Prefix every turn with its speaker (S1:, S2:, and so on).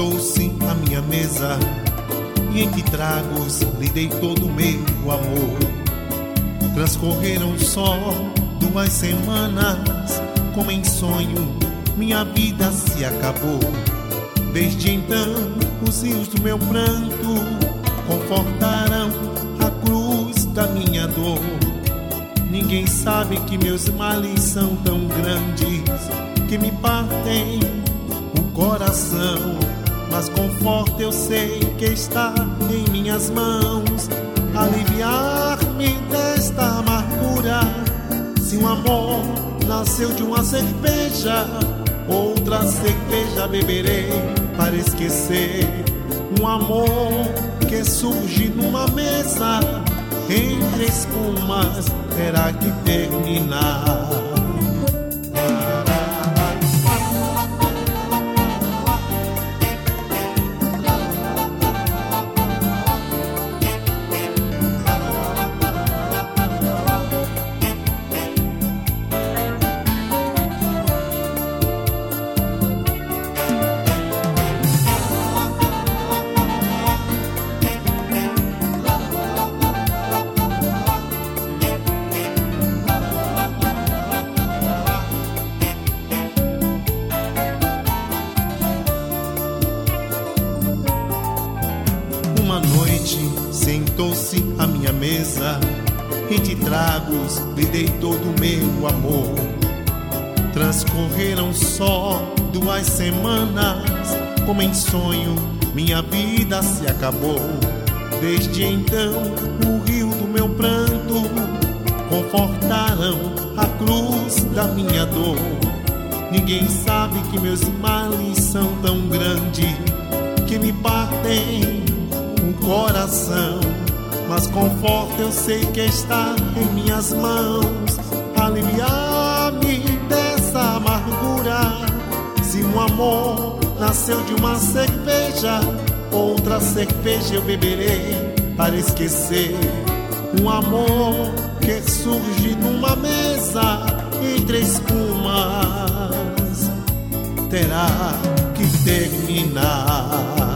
S1: Sentou-se à minha mesa e entre tragos lhe dei todo o meu amor. Transcorreram só 2 semanas, como em sonho minha vida se acabou. Desde então os rios do meu pranto confortaram a cruz da minha dor. Ninguém sabe que meus males são tão grandes que me partem o coração, mas conforto eu sei que está em minhas mãos, aliviar-me desta amargura. Se um amor nasceu de uma cerveja, outra cerveja beberei para esquecer. Um amor que surge numa mesa entre espumas terá que terminar. Uma noite sentou-se à minha mesa, entre tragos lhe dei todo o meu amor. Transcorreram só 2 semanas, como em sonho minha vida se acabou. Desde então o rio do meu pranto confortaram a cruz da minha dor. Ninguém sabe que meus males são tão grandes que me partem o coração, mas conforto eu sei que está em minhas mãos, aliviar-me dessa amargura. Se um amor nasceu de uma cerveja, outra cerveja eu beberei para esquecer. Um amor que surge numa mesa entre espumas terá que terminar.